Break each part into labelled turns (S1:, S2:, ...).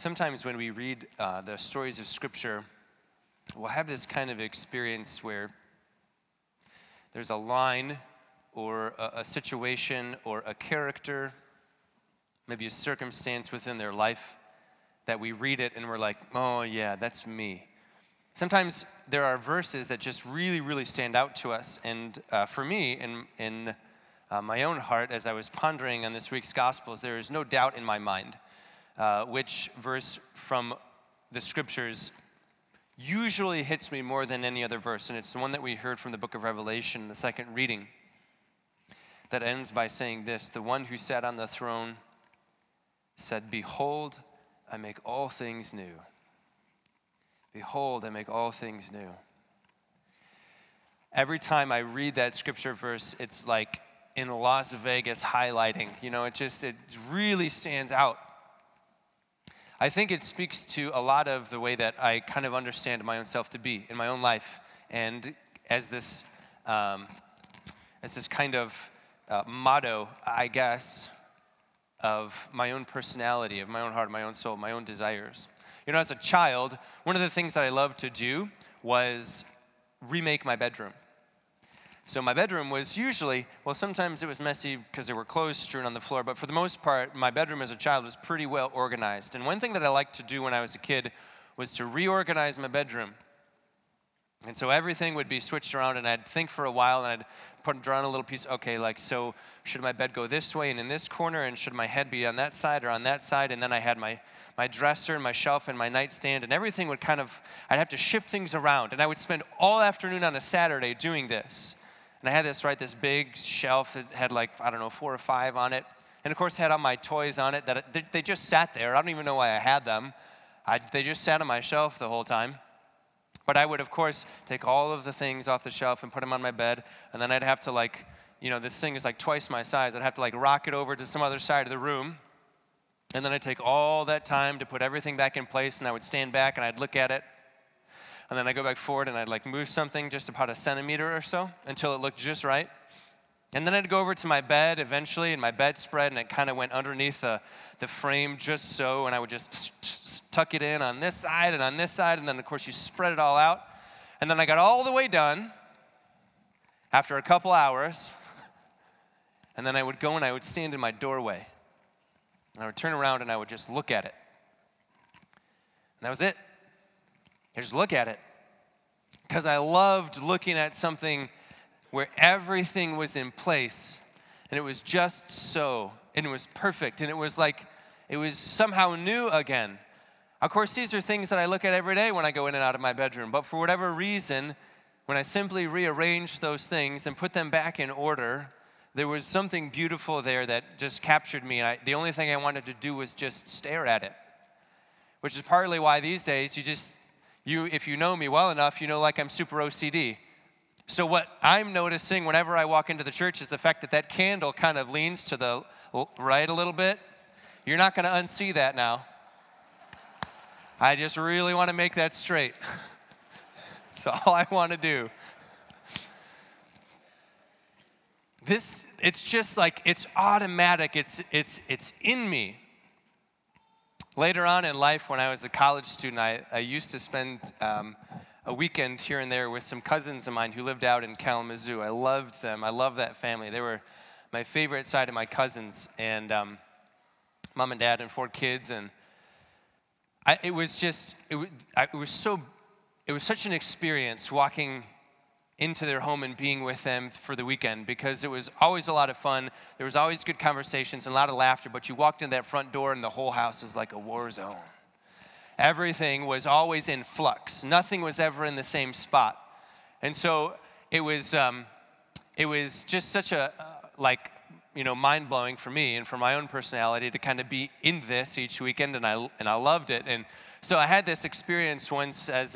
S1: Sometimes when we read the stories of Scripture, we'll have this kind of experience where there's a line or a situation or a character, maybe a circumstance within their life that we read it and we're like, oh yeah, that's me. Sometimes there are verses that just really, really stand out to us. And for me, in my own heart, as I was pondering on this week's Gospels, there is no doubt in my mind which verse from the Scriptures usually hits me more than any other verse. And it's the one that we heard from the book of Revelation, the second reading, that ends by saying this: the one who sat on the throne said, "Behold, I make all things new. Behold, I make all things new." Every time I read that scripture verse, it's like in Las Vegas highlighting. It really stands out. I think it speaks to a lot of the way that I kind of understand my own self to be in my own life, and as this kind of motto, I guess, of my own personality, of my own heart, my own soul, my own desires. As a child, one of the things that I loved to do was remake my bedroom. So my bedroom was usually, sometimes it was messy because there were clothes strewn on the floor, but for the most part, my bedroom as a child was pretty well organized. And one thing that I liked to do when I was a kid was to reorganize my bedroom. And so everything would be switched around, and I'd think for a while, and I'd draw on a little piece, so should my bed go this way and in this corner, and should my head be on that side or on that side? And then I had my dresser and my shelf and my nightstand, and everything would I'd have to shift things around. And I would spend all afternoon on a Saturday doing this. And I had this big shelf that had 4 or 5 on it. And of course, had all my toys on it that they just sat there. I don't even know why I had them. They just sat on my shelf the whole time. But I would, of course, take all of the things off the shelf and put them on my bed. And then I'd have to this thing is twice my size. I'd have to rock it over to some other side of the room. And then I'd take all that time to put everything back in place. And I would stand back and I'd look at it. And then I'd go back forward and I'd move something just about a centimeter or so until it looked just right. And then I'd go over to my bed eventually, and my bedspread, and it kind of went underneath the frame just so, and I would just tuck it in on this side, and then of course you spread it all out. And then I got all the way done after a couple hours, and then I would go and I would stand in my doorway. And I would turn around and I would just look at it. And that was it. I just look at it. Because I loved looking at something where everything was in place, and it was just so, and it was perfect, and it was somehow new again. Of course, these are things that I look at every day when I go in and out of my bedroom, but for whatever reason, when I simply rearranged those things and put them back in order, there was something beautiful there that just captured me, and the only thing I wanted to do was just stare at it, which is partly why these days if you know me well enough, I'm super OCD. So what I'm noticing whenever I walk into the church is the fact that candle kind of leans to the right a little bit. You're not going to unsee that now. I just really want to make that straight. That's all I want to do. It's just it's automatic. It's in me. Later on in life, when I was a college student, I used to spend a weekend here and there with some cousins of mine who lived out in Kalamazoo. I loved them. I loved that family. They were my favorite side of my cousins, and mom and dad and 4 kids. And it was such an experience walking into their home and being with them for the weekend, because it was always a lot of fun. There was always good conversations and a lot of laughter, but you walked in that front door and the whole house was like a war zone. Everything was always in flux. Nothing was ever in the same spot. And so it was just such a mind-blowing for me and for my own personality to kind of be in this each weekend, and I loved it. And so I had this experience once as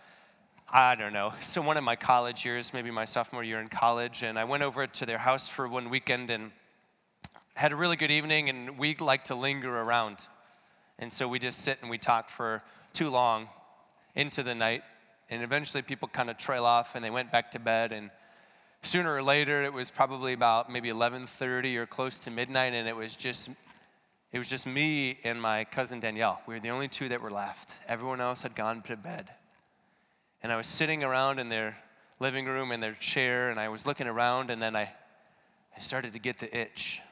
S1: one of my college years, maybe my sophomore year in college, and I went over to their house for one weekend and had a really good evening, and we like to linger around. And so we just sit and we talk for too long into the night, and eventually people kind of trail off and they went back to bed, and sooner or later it was probably about maybe 11:30 or close to midnight, and it was just It was just me and my cousin Danielle. We were the only two that were left. Everyone else had gone to bed. And I was sitting around in their living room in their chair, and I was looking around, and then I started to get the itch.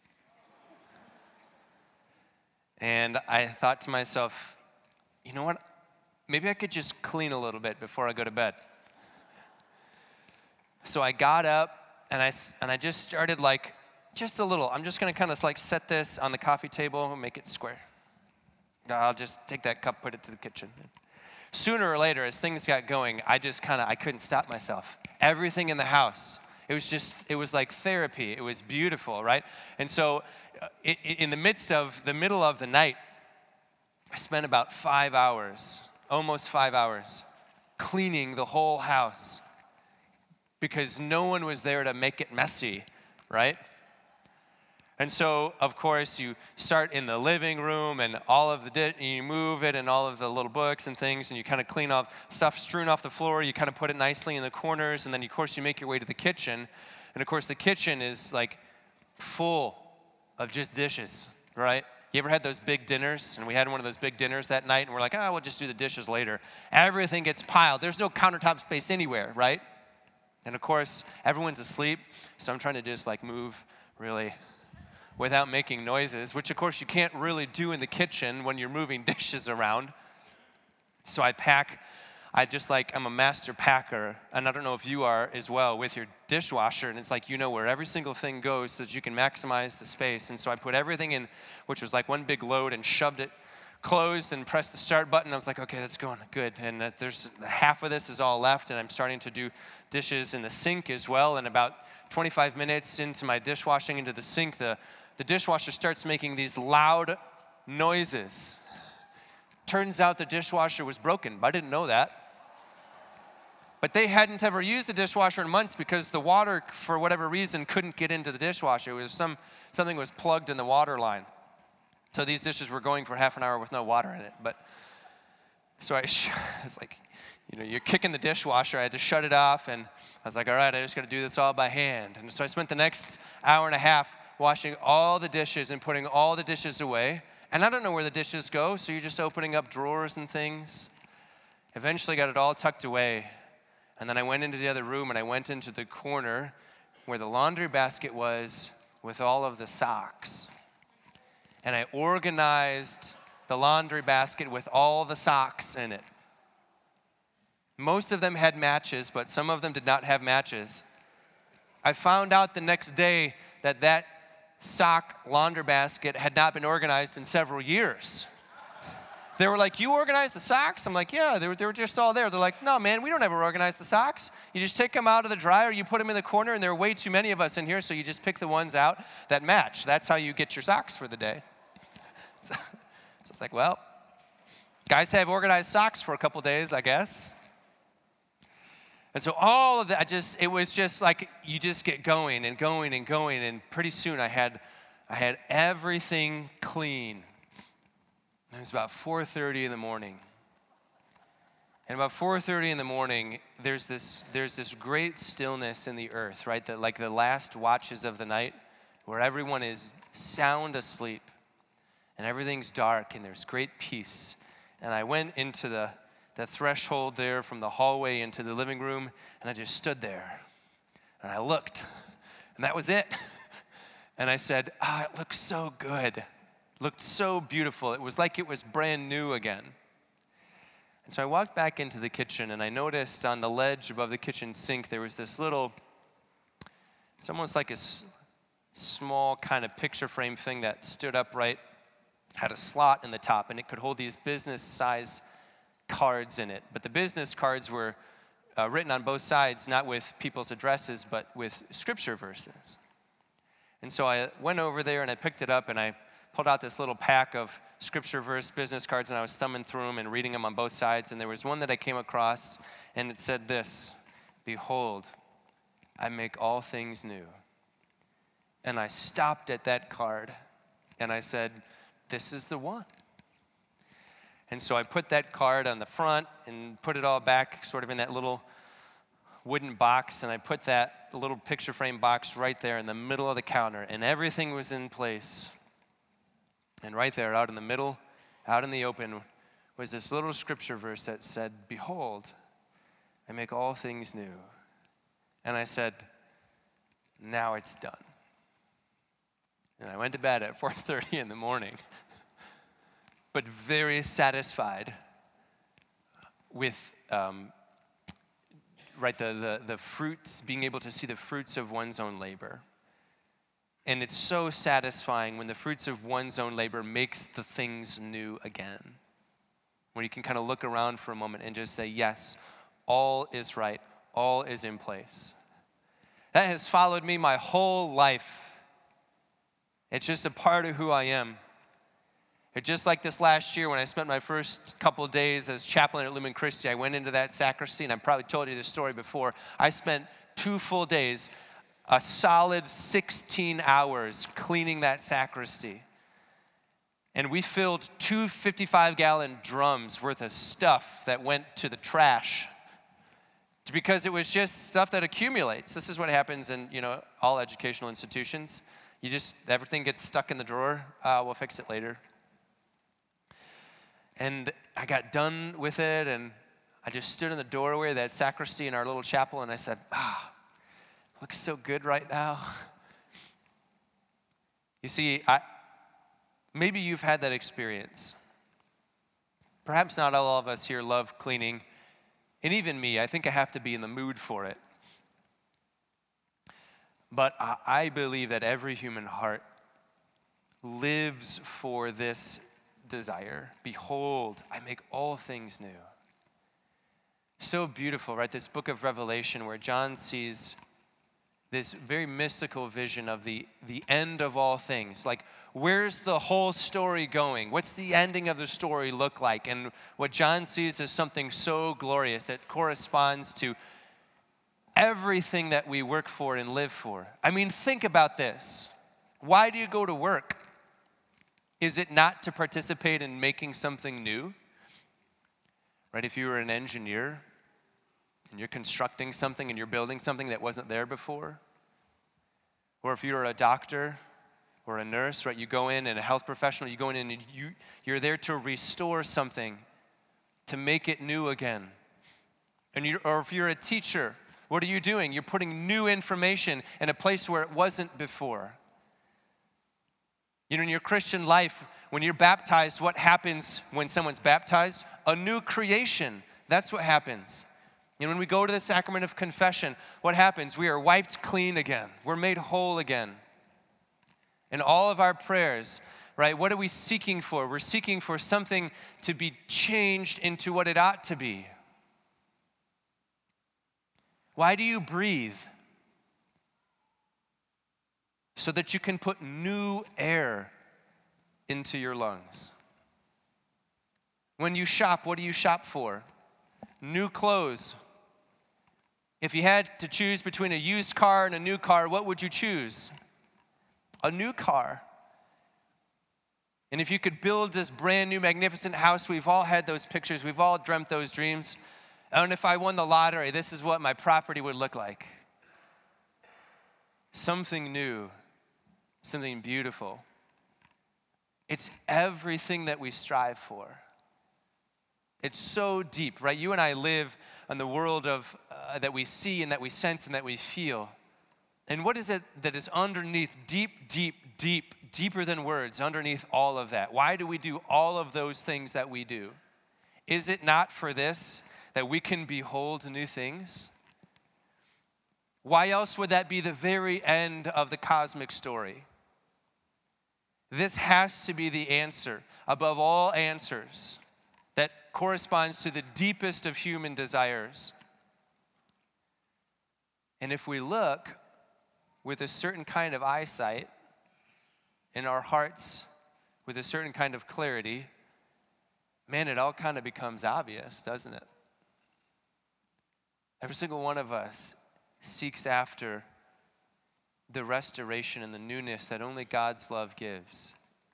S1: And I thought to myself, you know what? Maybe I could just clean a little bit before I go to bed. So I got up, and I just started just a little. I'm just going to kind of set this on the coffee table and make it square. I'll just take that cup, put it to the kitchen. Sooner or later, as things got going, I couldn't stop myself. Everything in the house, it was like therapy. It was beautiful, right? And so in the middle of the night, I spent about 5 hours, almost 5 hours, cleaning the whole house because no one was there to make it messy, right? And so, of course, you start in the living room and all of you move it and all of the little books and things, and you kind of clean off stuff strewn off the floor. You kind of put it nicely in the corners, and then, of course, you make your way to the kitchen. And, of course, the kitchen is, full of just dishes, right? You ever had those big dinners? And we had one of those big dinners that night, and we're like, we'll just do the dishes later. Everything gets piled. There's no countertop space anywhere, right? And, of course, everyone's asleep, so I'm trying to just, move really without making noises, which of course you can't really do in the kitchen when you're moving dishes around. So I'm a master packer, and I don't know if you are as well with your dishwasher, and it's you know where every single thing goes so that you can maximize the space. And so I put everything in, which was one big load, and shoved it closed and pressed the start button. I was like, okay, that's going good. And there's half of this is all left, and I'm starting to do dishes in the sink as well. And about 25 minutes into my dishwashing into the sink, the dishwasher starts making these loud noises. Turns out the dishwasher was broken, but I didn't know that. But they hadn't ever used the dishwasher in months because the water, for whatever reason, couldn't get into the dishwasher. It was something was plugged in the water line. So these dishes were going for half an hour with no water in it. But so it's you're kicking the dishwasher. I had to shut it off, and I was like, all right, I just got to do this all by hand. And so I spent the next hour and a half washing all the dishes and putting all the dishes away. And I don't know where the dishes go, so you're just opening up drawers and things. Eventually got it all tucked away. And then I went into the other room, and I went into the corner where the laundry basket was with all of the socks. And I organized the laundry basket with all the socks in it. Most of them had matches, but some of them did not have matches. I found out the next day that sock laundry basket had not been organized in several years. They were like, you organized the socks? I'm like, yeah, they were just all there. They're like, no, man, we don't ever organize the socks. You just take them out of the dryer, you put them in the corner, and there are way too many of us in here, so you just pick the ones out that match. That's how you get your socks for the day. So it's like, well, guys have organized socks for a couple days, I guess. And so all of that, it was just you just get going and going and going, and pretty soon I had everything clean. It was about 4:30 in the morning. And about 4:30 in the morning, there's this great stillness in the earth, right? That the last watches of the night, where everyone is sound asleep, and everything's dark, and there's great peace. And I went into the threshold there from the hallway into the living room, and I just stood there. And I looked, and that was it. And I said, it looks so good. It looked so beautiful. It was like it was brand new again. And so I walked back into the kitchen, and I noticed on the ledge above the kitchen sink, there was this little, it's almost like a small kind of picture frame thing that stood upright, had a slot in the top, and it could hold these business-size cards in it. But the business cards were written on both sides, not with people's addresses, but with scripture verses. And so I went over there, and I picked it up, and I pulled out this little pack of scripture verse business cards, and I was thumbing through them and reading them on both sides. And there was one that I came across, and it said this: "Behold, I make all things new." And I stopped at that card, and I said, this is the one. And so I put that card on the front and put it all back sort of in that little wooden box, and I put that little picture frame box right there in the middle of the counter, and everything was in place. And right there, out in the middle, out in the open, was this little scripture verse that said, "Behold, I make all things new." And I said, now it's done. And I went to bed at 4:30 in the morning, but very satisfied with the fruits, being able to see the fruits of one's own labor. And it's so satisfying when the fruits of one's own labor makes the things new again. When you can kind of look around for a moment and just say, yes, all is right, all is in place. That has followed me my whole life. It's just a part of who I am. It's just like this last year when I spent my first couple of days as chaplain at Lumen Christi, I went into that sacristy, and I've probably told you this story before. I spent 2 full days, a solid 16 hours cleaning that sacristy. And we filled 2 55-gallon drums worth of stuff that went to the trash because it was just stuff that accumulates. This is what happens in, all educational institutions. Everything gets stuck in the drawer. We'll fix it later. And I got done with it, and I just stood in the doorway of that sacristy in our little chapel, and I said, looks so good right now. You see, maybe you've had that experience. Perhaps not all of us here love cleaning, and even me, I think I have to be in the mood for it. But I believe that every human heart lives for this desire. Behold, I make all things new. So beautiful, right? This book of Revelation where John sees this very mystical vision of the end of all things. Like, where's the whole story going? What's the ending of the story look like? And what John sees is something so glorious that corresponds to everything that we work for and live for. I mean, think about this. Why do you go to work? Is it not to participate in making something new? Right? If you were an engineer and you're constructing something and you're building something that wasn't there before, or if you're a doctor or a nurse, right? You go in and a health professional, you go in and you're there to restore something, to make it new again. Or if you're a teacher, what are you doing? You're putting new information in a place where it wasn't before. In your Christian life, when you're baptized, what happens when someone's baptized? A new creation. That's what happens. When we go to the sacrament of confession, what happens? We are wiped clean again. We're made whole again. And all of our prayers, right, what are we seeking for? We're seeking for something to be changed into what it ought to be. Why do you breathe? So that you can put new air into your lungs. When you shop, what do you shop for? New clothes. If you had to choose between a used car and a new car, what would you choose? A new car. And if you could build this brand new magnificent house, we've all had those pictures, we've all dreamt those dreams. And if I won the lottery, this is what my property would look like. Something new, something beautiful. It's everything that we strive for. It's so deep, right? You and I live in the world of that we see and that we sense and that we feel. And what is it that is underneath, deeper than words, underneath all of that? Why do we do all of those things that we do? Is it not for this, that we can behold new things? Why else would that be the very end of the cosmic story? This has to be the answer, above all answers, that corresponds to the deepest of human desires. And if we look with a certain kind of eyesight, in our hearts with a certain kind of clarity, man, it all kind of becomes obvious, doesn't it? Every single one of us seeks after the restoration and the newness that only God's love gives.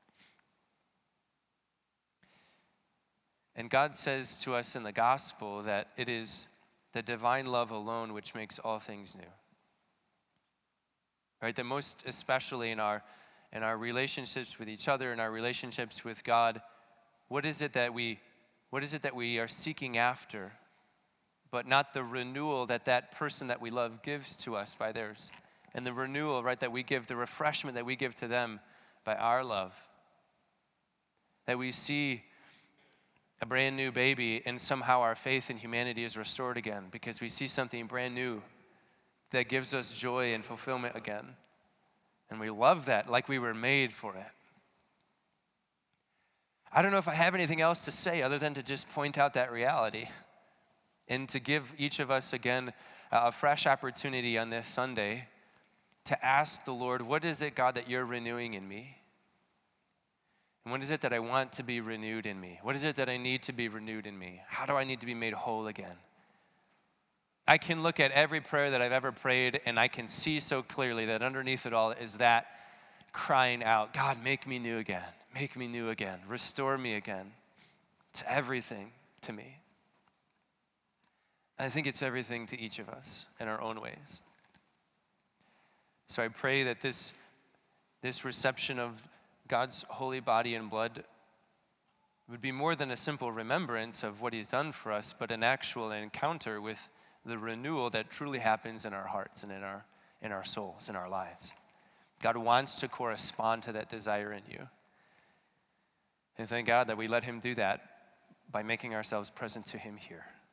S1: And God says to us in the gospel that it is the divine love alone which makes all things new. Right? That most especially in our in our relationships with each other, in our relationships with God, what is it that we are seeking after, but not the renewal that that person that we love gives to us by theirs, and the renewal, right, that we give, the refreshment that we give to them by our love. That we see a brand new baby and somehow our faith in humanity is restored again because we see something brand new that gives us joy and fulfillment again. And we love that like we were made for it. I don't know if I have anything else to say other than to just point out that reality and to give each of us again a fresh opportunity on this Sunday to ask the Lord, what is it, God, that you're renewing in me? And what is it that I want to be renewed in me? What is it that I need to be renewed in me? How do I need to be made whole again? I can look at every prayer that I've ever prayed, and I can see so clearly that underneath it all is that crying out, God, make me new again. Make me new again. Restore me again. It's everything to me. And I think it's everything to each of us in our own ways. So I pray that this reception of God's holy body and blood would be more than a simple remembrance of what he's done for us, but an actual encounter with the renewal that truly happens in our hearts and in our souls, in our lives. God wants to correspond to that desire in you. And thank God that we let him do that by making ourselves present to him here.